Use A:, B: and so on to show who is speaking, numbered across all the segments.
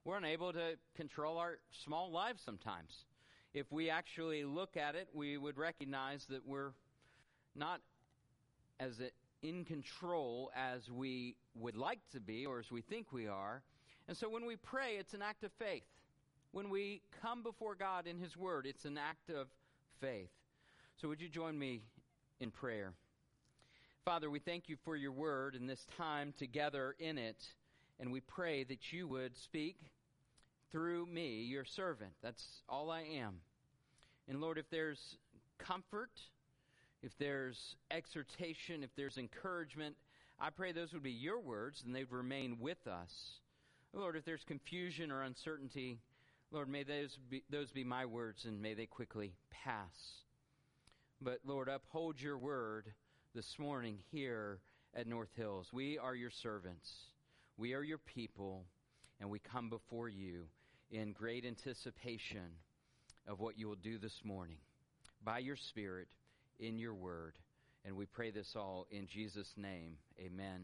A: we're unable to control our small lives sometimes. If we actually look at it, we would recognize that we're not as in control as we would like to be or as we think we are. And so when we pray, it's an act of faith. When we come before God in His Word, it's an act of faith. So would you join me in prayer? Father, we thank you for your Word and this time together in it, and we pray that you would speak through me, your servant. That's all I am. And Lord, if there's comfort, if there's exhortation, if there's encouragement, I pray those would be your words and they'd remain with us. Lord, if there's confusion or uncertainty, Lord, may those be my words and may they quickly pass. But Lord, uphold your word this morning here at North Hills. We are your servants. We are your people, and we come before you in great anticipation of what you will do this morning by your Spirit in your word. And we pray this all in Jesus' name. Amen.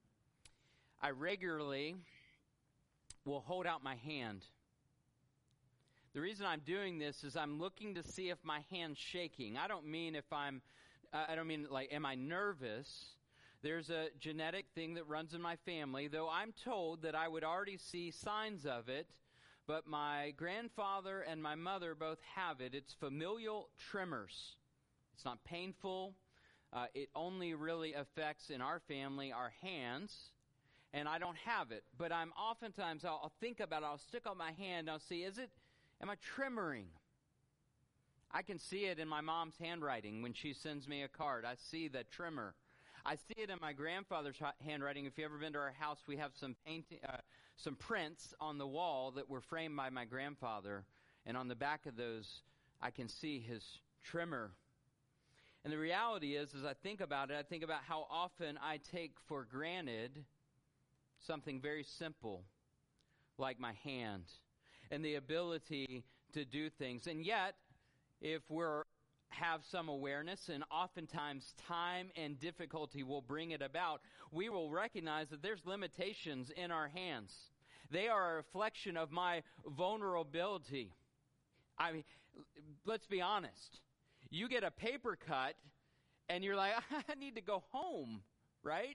A: I regularly will hold out my hand. The reason I'm doing this is I'm looking to see if my hand's shaking. I don't mean am I nervous? There's a genetic thing that runs in my family, though I'm told that I would already see signs of it, but my grandfather and my mother both have it. It's familial tremors. It's not painful. It only really affects, in our family, our hands, and I don't have it. But I'll think about it. I'll stick out my hand, and I'll see, am I tremoring? I can see it in my mom's handwriting when she sends me a card. I see the tremor. I see it in my grandfather's handwriting. If you've ever been to our house, we have some prints on the wall that were framed by my grandfather. And on the back of those, I can see his tremor. And the reality is, as I think about it, I think about how often I take for granted something very simple, like my hand, and the ability to do things. And yet, if we're have some awareness, and oftentimes time and difficulty will bring it about, we will recognize that there's limitations in our hands. They are a reflection of my vulnerability. I mean, let's be honest. You get a paper cut, and you're like, I need to go home, right?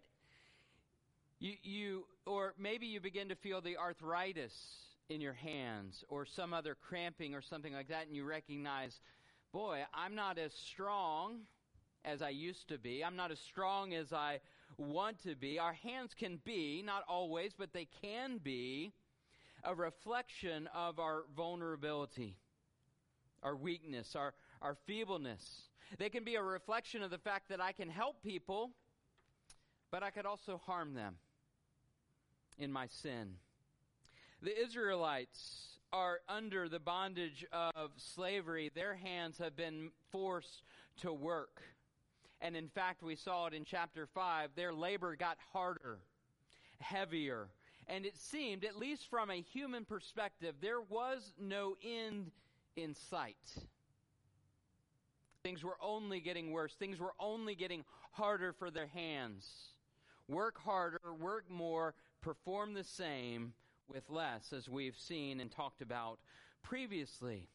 A: Or maybe you begin to feel the arthritis in your hands, or some other cramping or something like that, and you recognize, boy, I'm not as strong as I used to be. I'm not as strong as I want to be. Our hands can be, not always, but they can be a reflection of our vulnerability, our weakness, our feebleness. They can be a reflection of the fact that I can help people, but I could also harm them in my sin. The Israelites are under the bondage of slavery. Their hands have been forced to work. And in fact, we saw it in chapter 5. Their labor got harder, heavier. And it seemed, at least from a human perspective, there was no end in sight. Things were only getting worse. Things were only getting harder for their hands. Work harder, work more, perform the same with less, as we've seen and talked about previously.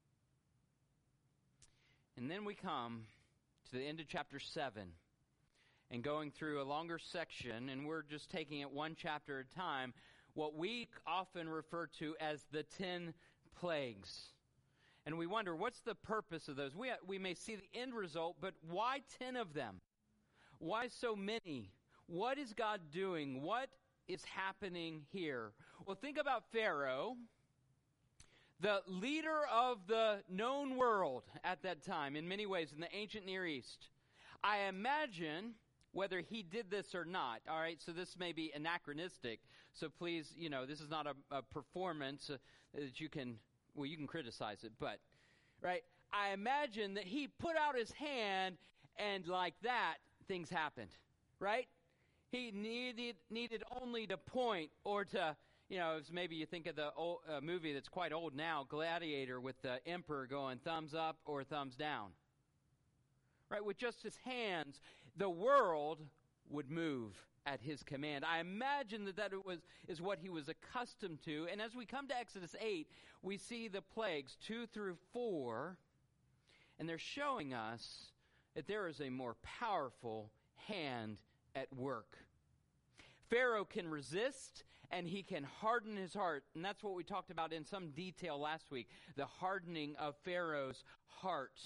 A: And then we come to the end of chapter 7 and going through a longer section, and we're just taking it one chapter at a time, what we often refer to as the 10 plagues. And we wonder, what's the purpose of those? We may see the end result, but why 10 of them? Why so many? What is God doing? What is happening here? Well, think about Pharaoh, the leader of the known world at that time, in many ways, in the ancient Near East. I imagine, whether he did this or not, all right, so this may be anachronistic, so please, this is not a performance that you can criticize it, but, right, I imagine that he put out his hand, and like that, things happened, right? He needed only to point or to, maybe you think of the old, movie that's quite old now, Gladiator, with the emperor going thumbs up or thumbs down. Right, with just his hands, the world would move at his command. I imagine that is what he was accustomed to. And as we come to Exodus 8, we see the plagues 2 through 4, and they're showing us that there is a more powerful hand at work. Pharaoh can resist, and he can harden his heart. And that's what we talked about in some detail last week, the hardening of Pharaoh's heart.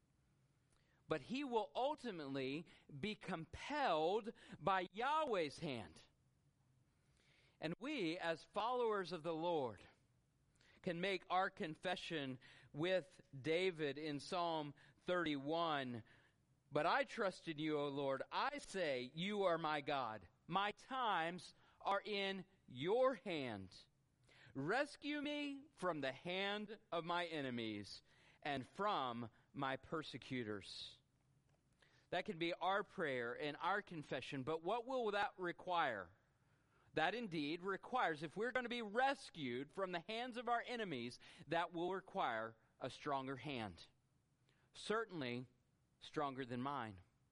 A: But he will ultimately be compelled by Yahweh's hand. And we, as followers of the Lord, can make our confession with David in Psalm 31. But I trust in you, O Lord. I say, you are my God. My times are in your hand. Rescue me from the hand of my enemies and from my persecutors. That can be our prayer and our confession. But what will that require? That indeed requires, if we're going to be rescued from the hands of our enemies, that will require a stronger hand. Certainly stronger than mine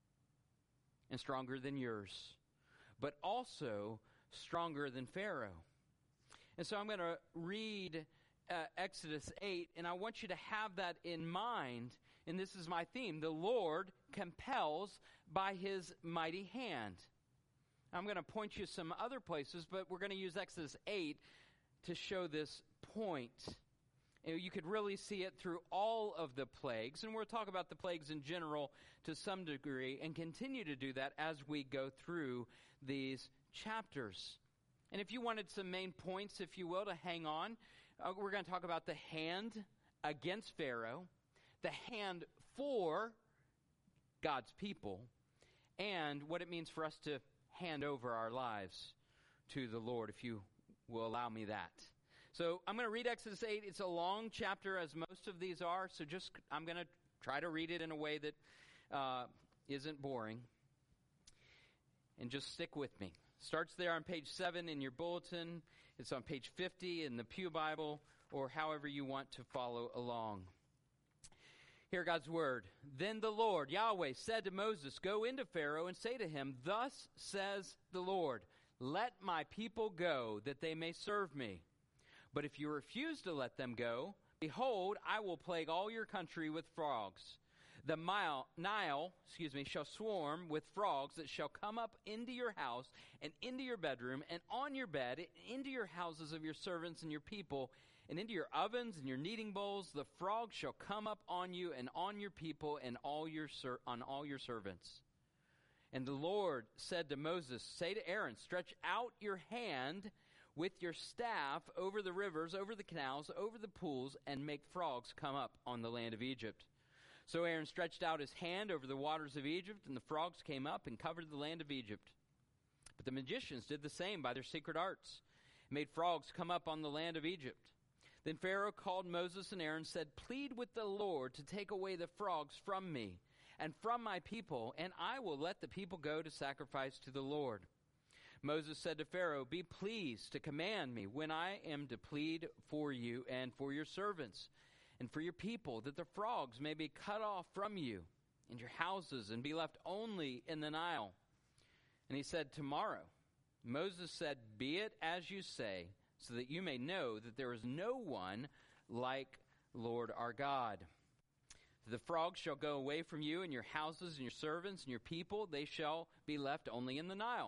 A: and stronger than yours, but also stronger than Pharaoh. And so I'm going to read Exodus 8, and I want you to have that in mind. And this is my theme. The Lord compels by his mighty hand. I'm going to point you some other places, but we're going to use Exodus 8 to show this point. You could really see it through all of the plagues, and we'll talk about the plagues in general to some degree and continue to do that as we go through these chapters. And if you wanted some main points, if you will, to hang on, we're going to talk about the hand against Pharaoh, the hand for God's people, and what it means for us to hand over our lives to the Lord, if you will allow me that. So I'm going to read Exodus 8. It's a long chapter, as most of these are, so I'm going to try to read it in a way that isn't boring. And just stick with me. Starts there on page 7 in your bulletin. It's on page 50 in the Pew Bible, or however you want to follow along. Hear God's word. Then the Lord, Yahweh, said to Moses, go into Pharaoh and say to him, thus says the Lord, let my people go, that they may serve me. But if you refuse to let them go, behold, I will plague all your country with frogs. The Nile shall swarm with frogs that shall come up into your house and into your bedroom and on your bed, and into your houses of your servants and your people, and into your ovens and your kneading bowls. The frogs shall come up on you and on your people and on all your servants. And the Lord said to Moses, say to Aaron, stretch out your hand with your staff over the rivers, over the canals, over the pools, and make frogs come up on the land of Egypt. So Aaron stretched out his hand over the waters of Egypt, and the frogs came up and covered the land of Egypt. But the magicians did the same by their secret arts, made frogs come up on the land of Egypt. Then Pharaoh called Moses and Aaron, said, plead with the Lord to take away the frogs from me and from my people, and I will let the people go to sacrifice to the Lord. Moses said to Pharaoh, be pleased to command me when I am to plead for you and for your servants and for your people, that the frogs may be cut off from you and your houses and be left only in the Nile. And he said, tomorrow. Moses said, be it as you say, so that you may know that there is no one like Lord our God. The frogs shall go away from you and your houses and your servants and your people. They shall be left only in the Nile.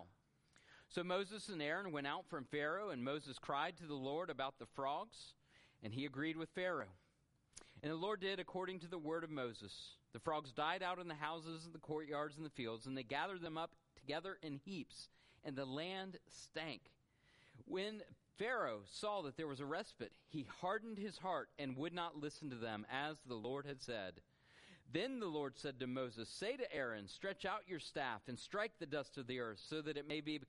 A: So Moses and Aaron went out from Pharaoh, and Moses cried to the Lord about the frogs, and he agreed with Pharaoh. And the Lord did according to the word of Moses. The frogs died out in the houses and the courtyards and the fields, and they gathered them up together in heaps, and the land stank. When Pharaoh saw that there was a respite, he hardened his heart and would not listen to them, as the Lord had said. Then the Lord said to Moses, say to Aaron, stretch out your staff and strike the dust of the earth, so that it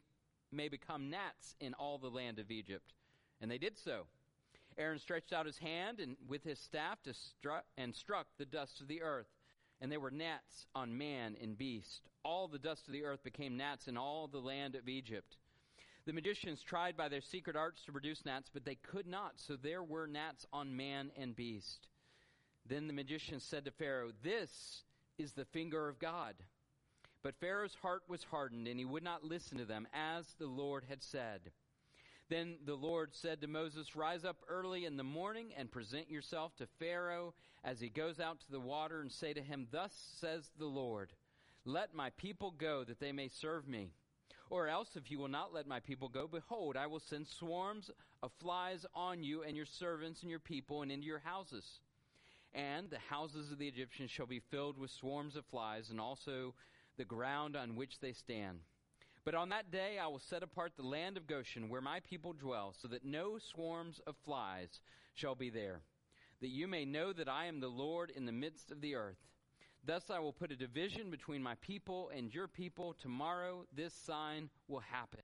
A: may become gnats in all the land of Egypt. And they did so. Aaron stretched out his hand and with his staff struck the dust of the earth, and there were gnats on man and beast. All the dust of the earth became gnats in all the land of Egypt. The magicians tried by their secret arts to produce gnats, but they could not, so there were gnats on man and beast. Then the magicians said to Pharaoh, this is the finger of God. But Pharaoh's heart was hardened, and he would not listen to them, as the Lord had said. Then the Lord said to Moses, "Rise up early in the morning and present yourself to Pharaoh as he goes out to the water, and say to him, 'Thus says the Lord, let my people go, that they may serve me. Or else, if you will not let my people go, behold, I will send swarms of flies on you and your servants and your people and into your houses. And the houses of the Egyptians shall be filled with swarms of flies, and also the ground on which they stand. But on that day I will set apart the land of Goshen, where my people dwell, so that no swarms of flies shall be there, that you may know that I am the Lord in the midst of the earth. Thus I will put a division between my people and your people. Tomorrow this sign will happen.'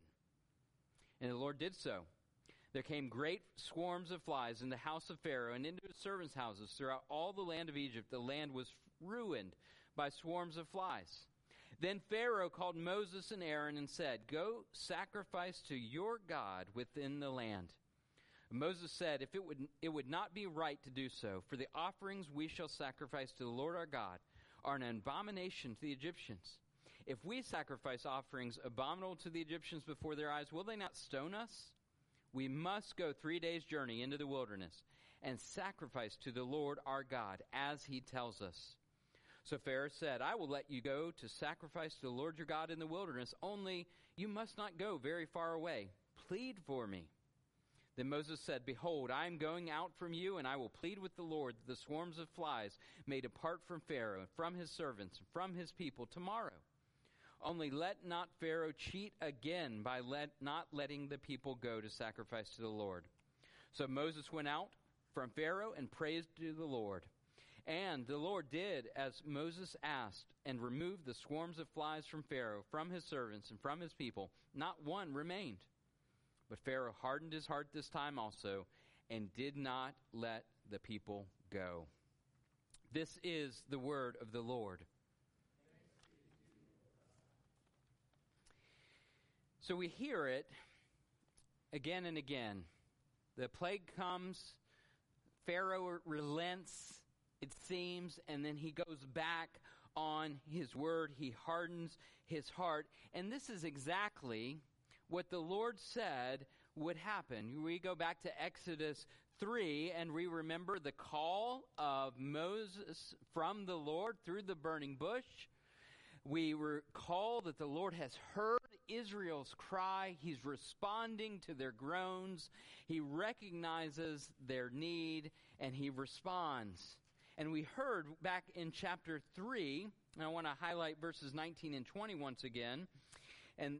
A: And the Lord did so. There came great swarms of flies in the house of Pharaoh and into his servants' houses throughout all the land of Egypt. The land was ruined by swarms of flies. Then Pharaoh called Moses and Aaron and said, 'Go sacrifice to your God within the land.' Moses said, 'If it would not be right to do so, for the offerings we shall sacrifice to the Lord our God are an abomination to the Egyptians. If we sacrifice offerings abominable to the Egyptians before their eyes, will they not stone us? We must go 3 days' journey into the wilderness and sacrifice to the Lord our God, as he tells us.' So Pharaoh said, 'I will let you go to sacrifice to the Lord your God in the wilderness, only you must not go very far away. Plead for me.' Then Moses said, 'Behold, I am going out from you, and I will plead with the Lord that the swarms of flies may depart from Pharaoh, from his servants, and from his people tomorrow. Only let not Pharaoh cheat again by not letting the people go to sacrifice to the Lord.' So Moses went out from Pharaoh and praised to the Lord. And the Lord did as Moses asked, and removed the swarms of flies from Pharaoh, from his servants, and from his people. Not one remained. But Pharaoh hardened his heart this time also, and did not let the people go." This is the word of the Lord. So we hear it again and again. The plague comes, Pharaoh relents, it seems, and then he goes back on his word. He hardens his heart. And this is exactly what the Lord said would happen. We go back to Exodus 3, and we remember the call of Moses from the Lord through the burning bush. We recall that the Lord has heard Israel's cry. He's responding to their groans. He recognizes their need, and he responds. And we heard back in chapter 3, and I want to highlight verses 19 and 20 once again. And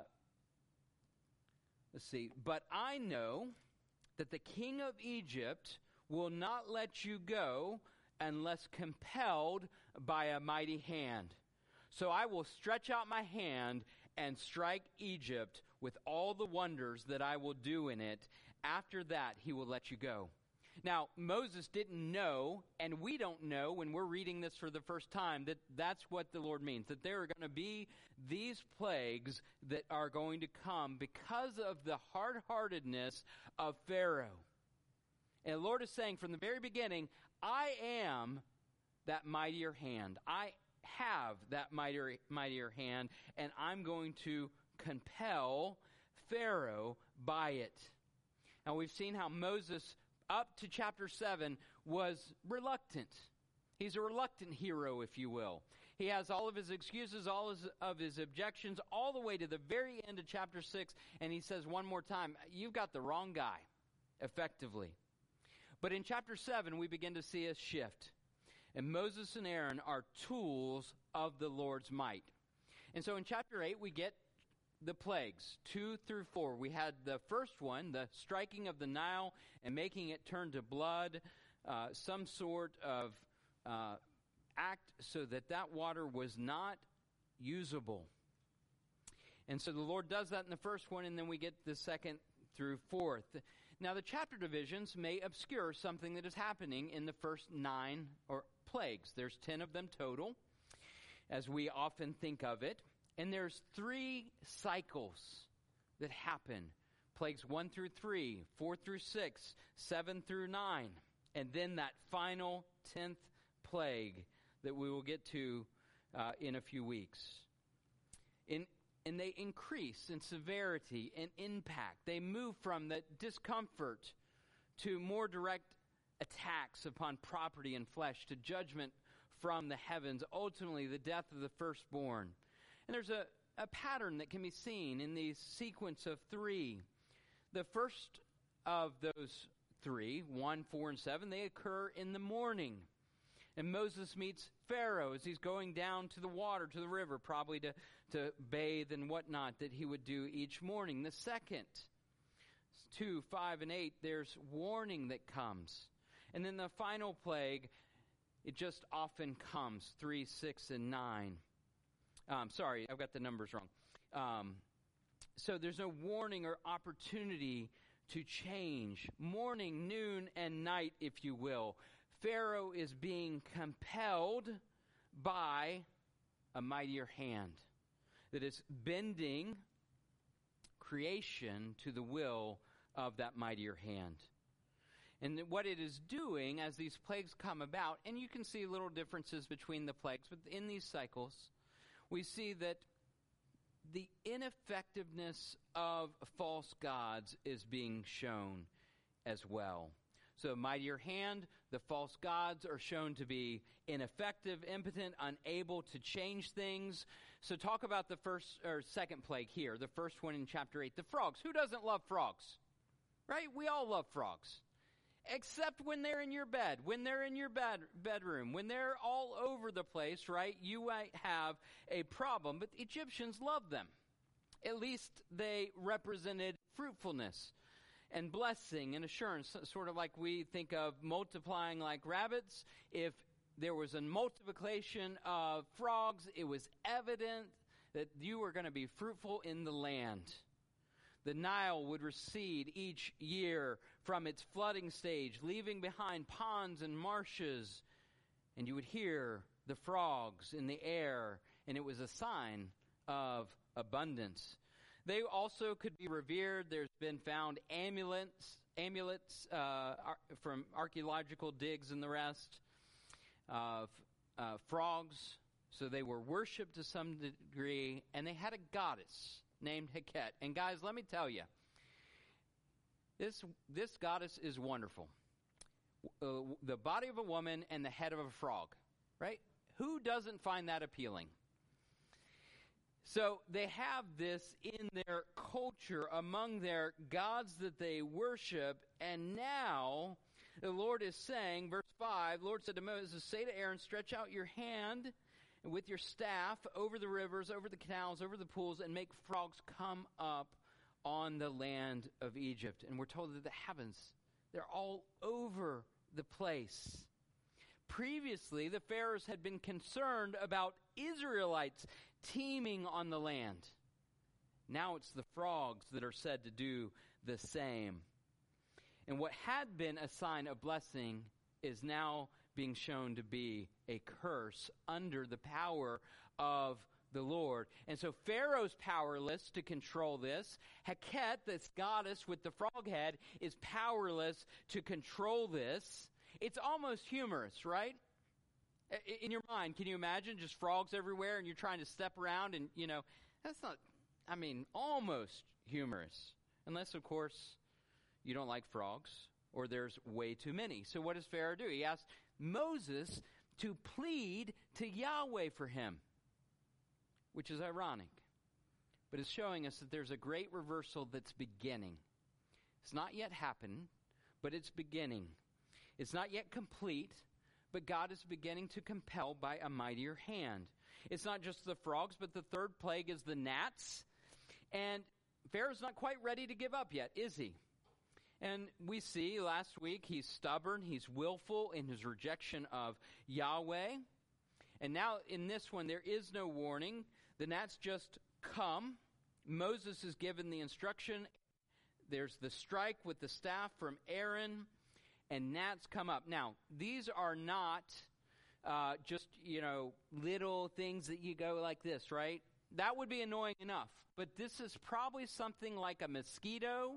A: let's see. "But I know that the king of Egypt will not let you go unless compelled by a mighty hand. So I will stretch out my hand and strike Egypt with all the wonders that I will do in it. After that, he will let you go." Now, Moses didn't know, and we don't know when we're reading this for the first time, that that's what the Lord means, that there are going to be these plagues that are going to come because of the hard-heartedness of Pharaoh. And the Lord is saying from the very beginning, I am that mightier hand. I have that mightier hand, and I'm going to compel Pharaoh by it. Now, we've seen how Moses, up to chapter 7, was reluctant. He's a reluctant hero, if you will. He has all of his excuses, of his objections, all the way to the very end of chapter 6, and he says one more time, you've got the wrong guy, effectively. But in chapter 7, we begin to see a shift. And Moses and Aaron are tools of the Lord's might. And so in chapter 8, we get the plagues, 2 through 4. We had the first one, the striking of the Nile and making it turn to blood, some sort of act so that water was not usable. And so the Lord does that in the first one, and then we get the second through fourth. Now, the chapter divisions may obscure something that is happening in the first 9 plagues. There's 10 of them total, as we often think of it. And there's 3 cycles that happen. Plagues 1 through 3, 4 through 6, 7 through 9. And then that final 10th plague that we will get to in a few weeks. And they increase in severity and impact. They move from the discomfort to more direct attacks upon property and flesh, to judgment from the heavens, ultimately the death of the firstborn. And there's a pattern that can be seen in the sequence of three. The first of those three, 1, 4, and 7, they occur in the morning. And Moses meets Pharaoh as he's going down to the water, to the river, probably to bathe and whatnot that he would do each morning. The second, 2, 5, and 8, there's warning that comes. And then the final plague, it just often comes, 3, 6, and 9. Sorry, I've got the numbers wrong. So there's no warning or opportunity to change. Morning, noon, and night, if you will. Pharaoh is being compelled by a mightier hand that is bending creation to the will of that mightier hand. And what it is doing as these plagues come about, and you can see little differences between the plagues, but in these cycles, we see that the ineffectiveness of false gods is being shown as well. So mightier hand, the false gods are shown to be ineffective, impotent, unable to change things. So talk about the first or second plague here, the first one in chapter 8, the frogs. Who doesn't love frogs? Right? We all love frogs. Except when they're in your bed, when they're in your bedroom, when they're all over the place, right? You might have a problem, but the Egyptians loved them. At least they represented fruitfulness and blessing and assurance, sort of like we think of multiplying like rabbits. If there was a multiplication of frogs, it was evident that you were going to be fruitful in the land. The Nile would recede each year from its flooding stage, leaving behind ponds and marshes, and you would hear the frogs in the air, and it was a sign of abundance. They also could be revered. There's been found amulets from archaeological digs and the rest of frogs. So they were worshipped to some degree, and they had a goddess named Heket. And guys, let me tell you, this goddess is wonderful. The body of a woman and the head of a frog, right? Who doesn't find that appealing? So they have this in their culture among their gods that they worship, and now the Lord is saying, verse 5, the Lord said to Moses, say to Aaron, stretch out your hand with your staff over the rivers, over the canals, over the pools, and make frogs come up on the land of Egypt. And we're told that the heavens, they're all over the place. Previously, the pharaohs had been concerned about Israelites teeming on the land. Now it's the frogs that are said to do the same. And what had been a sign of blessing is now being shown to be a curse under the power of the Lord. And so Pharaoh's powerless to control this. Heket, this goddess with the frog head, is powerless to control this. It's almost humorous, right? In your mind, can you imagine just frogs everywhere and you're trying to step around and, that's not, almost humorous. Unless, of course, you don't like frogs or there's way too many. So what does Pharaoh do? He asks Moses to plead to Yahweh for him, which is ironic. But it's showing us that there's a great reversal that's beginning. It's not yet happened, but it's beginning. It's not yet complete, but God is beginning to compel by a mightier hand. It's not just the frogs, but the third plague is the gnats. And Pharaoh's not quite ready to give up yet, is he? And we see last week he's stubborn, he's willful in his rejection of Yahweh. And now in this one, there is no warning. The gnats just come. Moses is given the instruction. There's the strike with the staff from Aaron, and gnats come up. Now, these are not just, little things that you go like this, right? That would be annoying enough. But this is probably something like a mosquito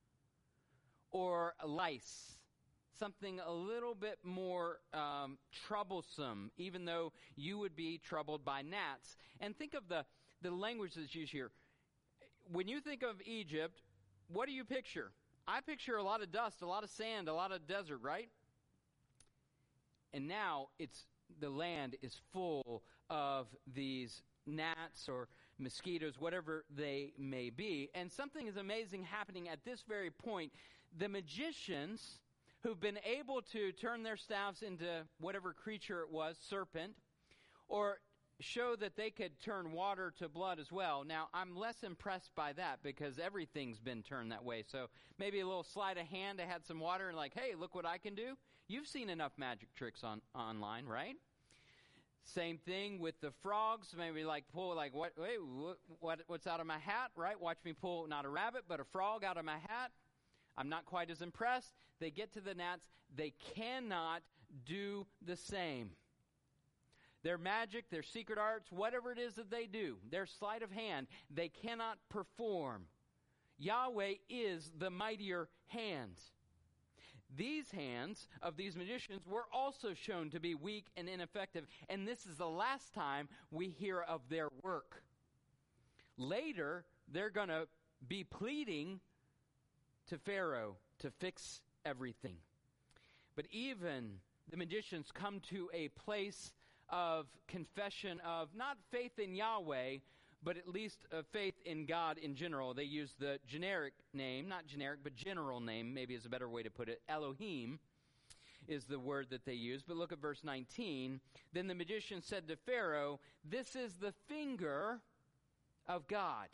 A: or a lice. Something a little bit more troublesome, even though you would be troubled by gnats. And think of the language that's used here. When you think of Egypt, what do you picture? I picture a lot of dust, a lot of sand, a lot of desert, right? And now the land is full of these gnats or mosquitoes, whatever they may be. And something is amazing happening at this very point. The magicians who've been able to turn their staffs into whatever creature it was, serpent, or show that they could turn water to blood as well. Now, I'm less impressed by that because everything's been turned that way. So maybe a little sleight of hand, I had some water and like, hey, look what I can do. You've seen enough magic tricks online, right? Same thing with the frogs. Maybe like pull like what's out of my hat, right? Watch me pull not a rabbit but a frog out of my hat. I'm not quite as impressed. They get to the gnats. They cannot do the same. Their magic, their secret arts, whatever it is that they do, their sleight of hand, they cannot perform. Yahweh is the mightier hand. These hands of these magicians were also shown to be weak and ineffective, and this is the last time we hear of their work. Later, they're going to be pleading to Pharaoh to fix everything. But even the magicians come to a place of confession of not faith in Yahweh, but at least faith in God in general. They use the generic name, not generic, but general name, maybe is a better way to put it. Elohim is the word that they use. But look at verse 19. Then the magician said to Pharaoh, "This is the finger of God."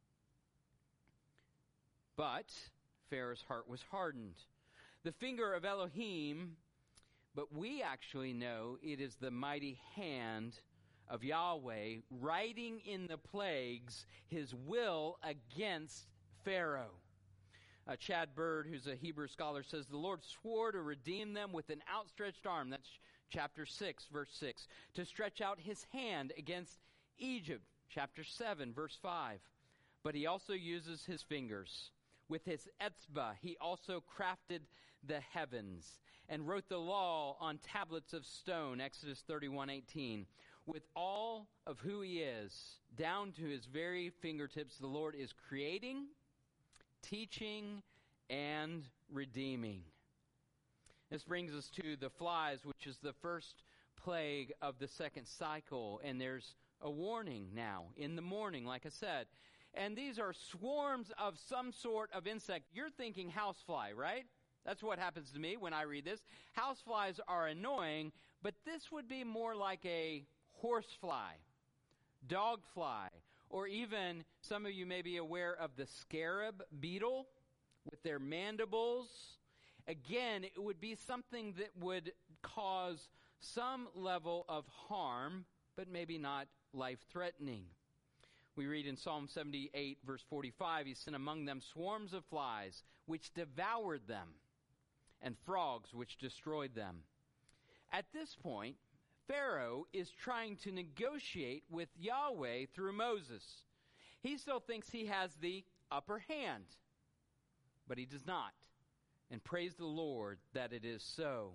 A: But Pharaoh's heart was hardened. The finger of Elohim, but we actually know it is the mighty hand of Yahweh writing in the plagues his will against Pharaoh. Chad Bird, who's a Hebrew scholar, says the Lord swore to redeem them with an outstretched arm. That's chapter 6, verse 6. To stretch out his hand against Egypt, chapter 7, verse 5. But he also uses his fingers. With his etzbah, he also crafted the heavens and wrote the law on tablets of stone, Exodus 31:18. With all of who he is, down to his very fingertips, the Lord is creating, teaching, and redeeming. This brings us to the flies, which is the first plague of the second cycle. And there's a warning now in the morning, like I said. And these are swarms of some sort of insect. You're thinking housefly, right? That's what happens to me when I read this. Houseflies are annoying, but this would be more like a horsefly, dogfly, or even some of you may be aware of the scarab beetle with their mandibles. Again, it would be something that would cause some level of harm, but maybe not life-threatening. We read in Psalm 78, verse 45, he sent among them swarms of flies, which devoured them, and frogs, which destroyed them. At this point, Pharaoh is trying to negotiate with Yahweh through Moses. He still thinks he has the upper hand, but he does not. And praise the Lord that it is so.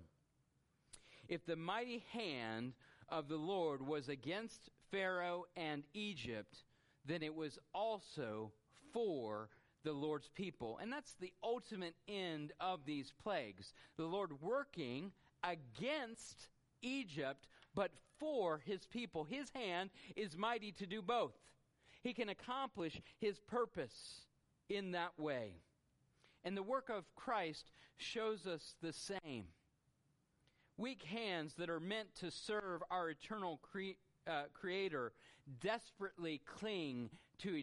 A: If the mighty hand of the Lord was against Pharaoh and Egypt, then it was also for the Lord's people. And that's the ultimate end of these plagues. The Lord working against Egypt, but for his people. His hand is mighty to do both. He can accomplish his purpose in that way. And the work of Christ shows us the same. Weak hands that are meant to serve our eternal Creator desperately cling to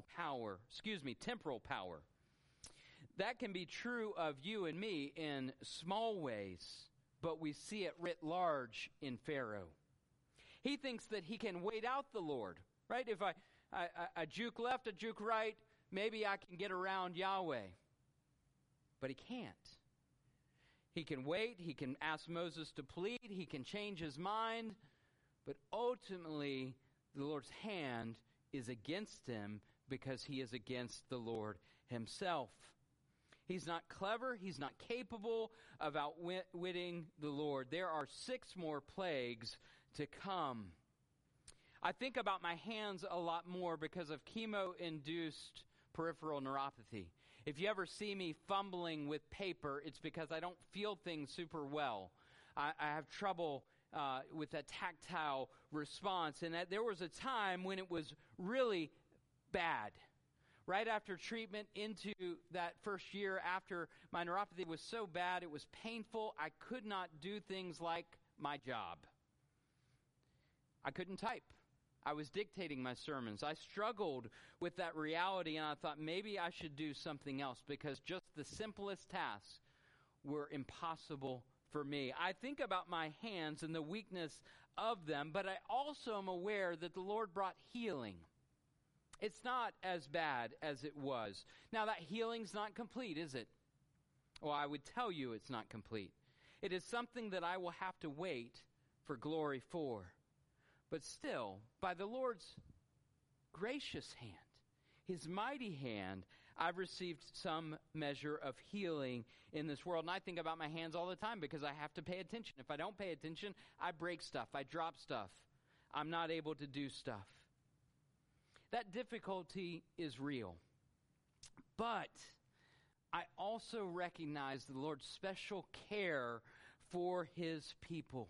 A: temporal power. That can be true of you and me in small ways, but we see it writ large in Pharaoh. He thinks that he can wait out the Lord, right? If I juke left, I juke right, maybe I can get around Yahweh. But he can't. He can wait, he can ask Moses to plead, he can change his mind, but ultimately the Lord's hand is against him because he is against the Lord himself. He's not clever, he's not capable of outwitting the Lord. There are 6 more plagues to come. I think about my hands a lot more because of chemo-induced peripheral neuropathy. If you ever see me fumbling with paper, it's because I don't feel things super well. I have trouble with that tactile response. And there was a time when it was really bad. Right after treatment into that first year after my neuropathy was so bad, it was painful. I could not do things like my job. I couldn't type. I was dictating my sermons. I struggled with that reality, and I thought maybe I should do something else because just the simplest tasks were impossible for me. I think about my hands and the weakness of them, but I also am aware that the Lord brought healing. It's not as bad as it was. Now, that healing's not complete, is it? Well, I would tell you it's not complete. It is something that I will have to wait for glory for. But still, by the Lord's gracious hand, His mighty hand, I've received some measure of healing in this world. And I think about my hands all the time because I have to pay attention. If I don't pay attention, I break stuff. I drop stuff. I'm not able to do stuff. That difficulty is real. But I also recognize the Lord's special care for His people.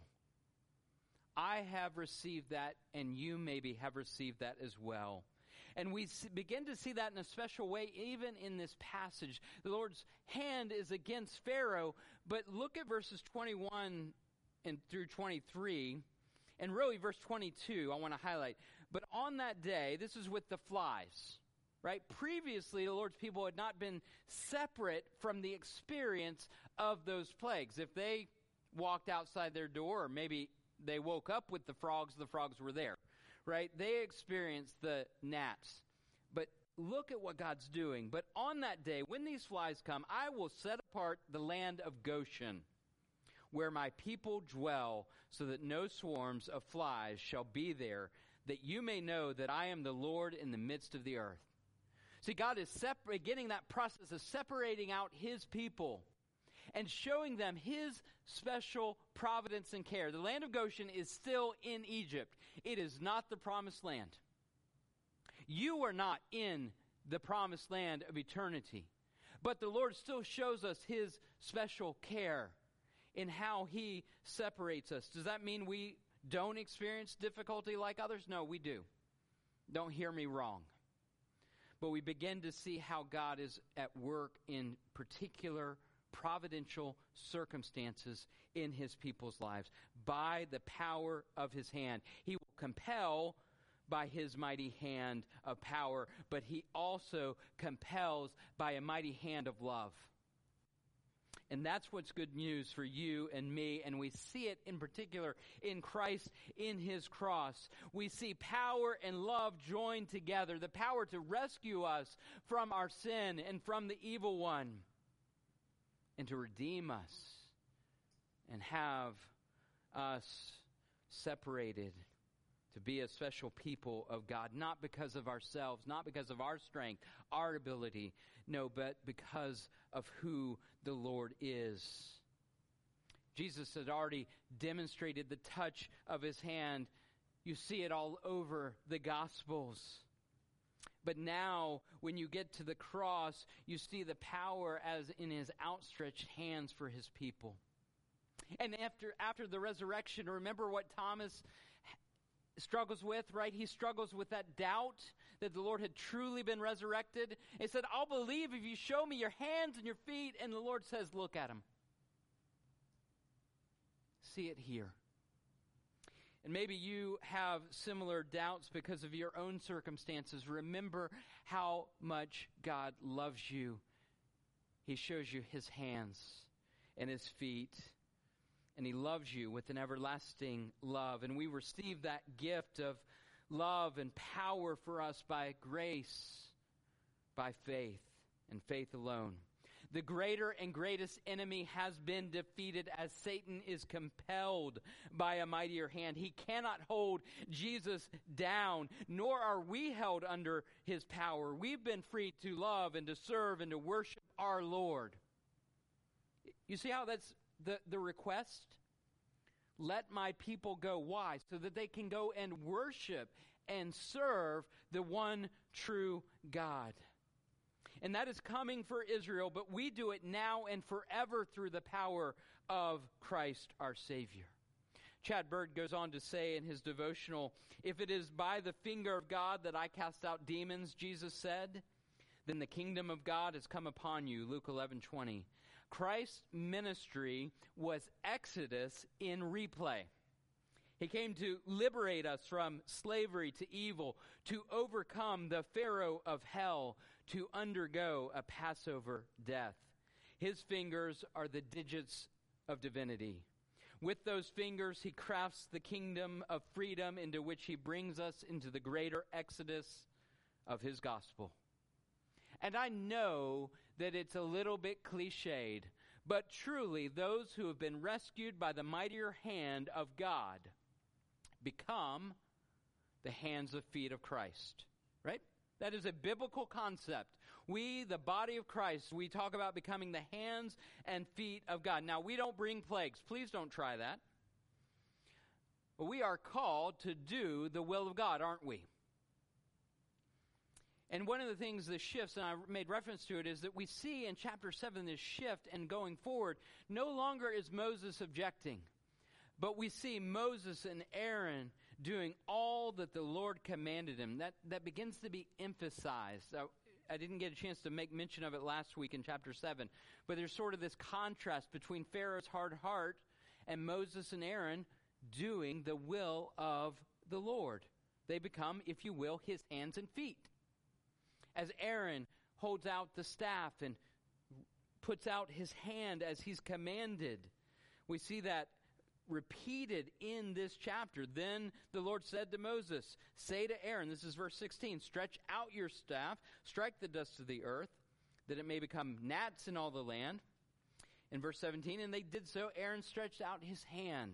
A: I have received that, and you maybe have received that as well. And we begin to see that in a special way even in this passage. The Lord's hand is against Pharaoh, but look at verses 21 and through 23, and really verse 22 I want to highlight. But on that day, this is with the flies, right? Previously, the Lord's people had not been separate from the experience of those plagues. If they walked outside their door, or maybe they woke up with the frogs were there, right? They experienced the gnats. But look at what God's doing. But on that day, when these flies come, I will set apart the land of Goshen, where my people dwell, so that no swarms of flies shall be there, that you may know that I am the Lord in the midst of the earth. See, God is beginning that process of separating out His people and showing them His special providence and care. The land of Goshen is still in Egypt. It is not the promised land. You are not in the promised land of eternity. But the Lord still shows us His special care in how He separates us. Does that mean we don't experience difficulty like others? No, we do. Don't hear me wrong. But we begin to see how God is at work in particular providential circumstances in His people's lives by the power of His hand. He will compel by His mighty hand of power, but He also compels by a mighty hand of love. And that's what's good news for you and me, and we see it in particular in Christ, in His cross. We see power and love joined together, the power to rescue us from our sin and from the evil one, and to redeem us and have us separated to be a special people of God, not because of ourselves, not because of our strength, our ability, no, but because of who the Lord is. Jesus had already demonstrated the touch of His hand. You see it all over the Gospels. But now, when you get to the cross, you see the power as in His outstretched hands for His people. And after the resurrection, remember what Thomas struggles with, right? He struggles with that doubt that the Lord had truly been resurrected. He said, I'll believe if you show me your hands and your feet. And the Lord says, look at Him. See it here. And maybe you have similar doubts because of your own circumstances. Remember how much God loves you. He shows you His hands and His feet. And He loves you with an everlasting love. And we receive that gift of love and power for us by grace, by faith, and faith alone. The greater and greatest enemy has been defeated as Satan is compelled by a mightier hand. He cannot hold Jesus down, nor are we held under His power. We've been free to love and to serve and to worship our Lord. You see how that's the request? Let my people go. Why? So that they can go and worship and serve the one true God. And that is coming for Israel, but we do it now and forever through the power of Christ our Savior. Chad Bird goes on to say in his devotional, if it is by the finger of God that I cast out demons, Jesus said, then the kingdom of God has come upon you, Luke 11:20. Christ's ministry was Exodus in replay. He came to liberate us from slavery to evil, to overcome the Pharaoh of hell, to undergo a Passover death. His fingers are the digits of divinity. With those fingers, he crafts the kingdom of freedom into which he brings us into the greater exodus of his gospel. And I know that it's a little bit cliched, but truly those who have been rescued by the mightier hand of God become the hands and feet of Christ, right? That is a biblical concept. We, the body of Christ, we talk about becoming the hands and feet of God. Now, we don't bring plagues. Please don't try that. But we are called to do the will of God, aren't we? And one of the things that shifts, and I made reference to it, is that we see in chapter 7 this shift, and going forward, no longer is Moses objecting, but we see Moses and Aaron doing all that the Lord commanded him. That begins to be emphasized. I didn't get a chance to make mention of it last week in chapter 7, but there's sort of this contrast between Pharaoh's hard heart and Moses and Aaron doing the will of the Lord. They become, if you will, his hands and feet. As Aaron holds out the staff and puts out his hand as he's commanded, we see that repeated in this chapter. Then the Lord said to Moses, say to Aaron, this is verse 16, stretch out your staff, strike the dust of the earth, that it may become gnats in all the land. In verse 17, and they did so. Aaron stretched out his hand.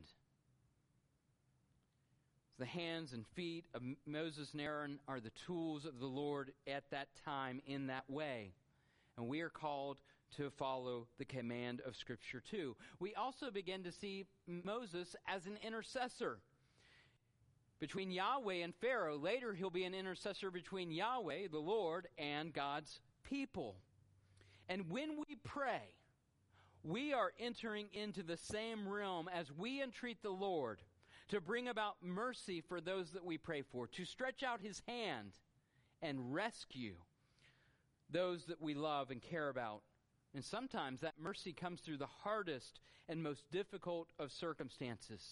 A: The hands and feet of Moses and Aaron are the tools of the Lord at that time in that way. And we are called to follow the command of Scripture too. We also begin to see Moses as an intercessor between Yahweh and Pharaoh. Later, he'll be an intercessor between Yahweh, the Lord, and God's people. And when we pray, we are entering into the same realm as we entreat the Lord to bring about mercy for those that we pray for, to stretch out his hand and rescue those that we love and care about. And sometimes that mercy comes through the hardest and most difficult of circumstances.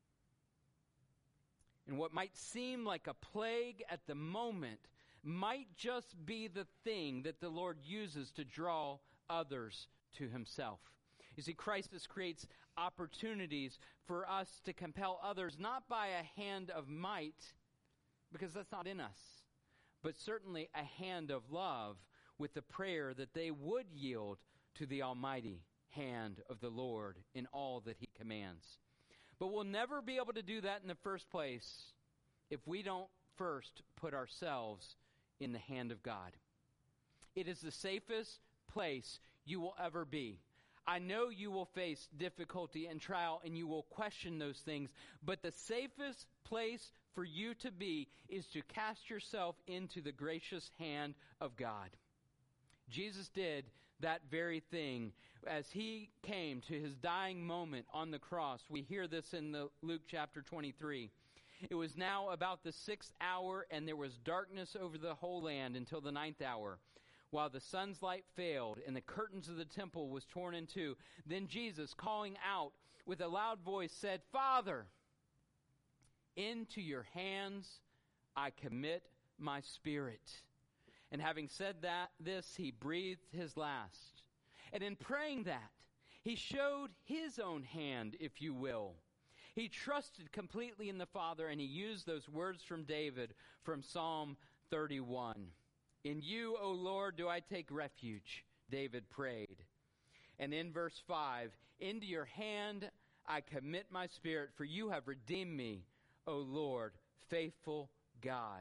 A: And what might seem like a plague at the moment might just be the thing that the Lord uses to draw others to himself. You see, crisis creates opportunities for us to compel others, not by a hand of might, because that's not in us, but certainly a hand of love with the prayer that they would yield to the almighty hand of the Lord in all that he commands. But we'll never be able to do that in the first place if we don't first put ourselves in the hand of God. It is the safest place you will ever be. I know you will face difficulty and trial and you will question those things, but the safest place for you to be is to cast yourself into the gracious hand of God. Jesus did that very thing as he came to his dying moment on the cross. We hear this in the Luke chapter 23. It was now about the 6th hour, and there was darkness over the whole land until the 9th hour, while the sun's light failed and the curtains of the temple was torn in two. Then Jesus, calling out with a loud voice, said, Father, into your hands I commit my spirit. And having said this, he breathed his last. And in praying that, he showed his own hand, if you will. He trusted completely in the Father, and he used those words from David from Psalm 31. In you, O Lord, do I take refuge, David prayed. And in verse 5, into your hand I commit my spirit, for you have redeemed me, O Lord, faithful God.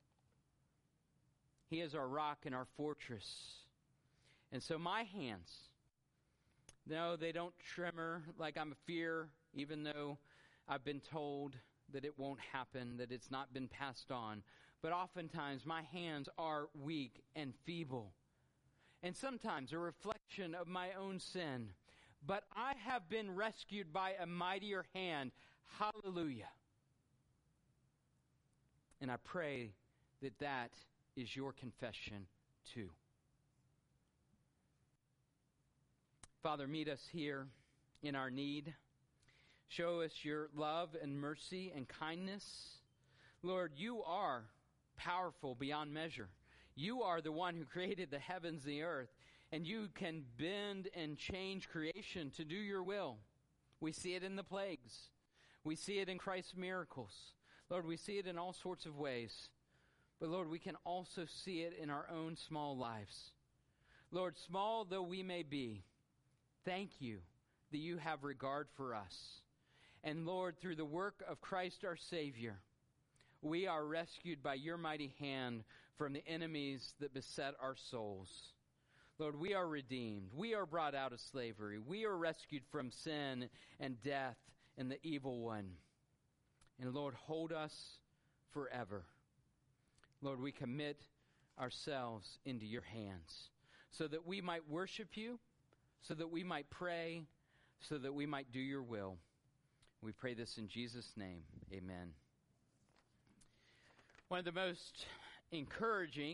A: He is our rock and our fortress. And so my hands, no, they don't tremor like I'm a fear, even though I've been told that it won't happen, that it's not been passed on. But oftentimes my hands are weak and feeble, and sometimes a reflection of my own sin. But I have been rescued by a mightier hand. Hallelujah. And I pray that that is your confession too. Father, meet us here in our need. Show us your love and mercy and kindness. Lord, you are powerful beyond measure. You are the one who created the heavens and the earth, and you can bend and change creation to do your will. We see it in the plagues. We see it in Christ's miracles. Lord, we see it in all sorts of ways. But Lord, we can also see it in our own small lives. Lord, small though we may be, thank you that you have regard for us. And Lord, through the work of Christ our Savior, we are rescued by your mighty hand from the enemies that beset our souls. Lord, we are redeemed. We are brought out of slavery. We are rescued from sin and death and the evil one. And Lord, hold us forever. Lord, we commit ourselves into your hands so that we might worship you, so that we might pray, so that we might do your will. We pray this in Jesus' name. Amen. One of the most encouraging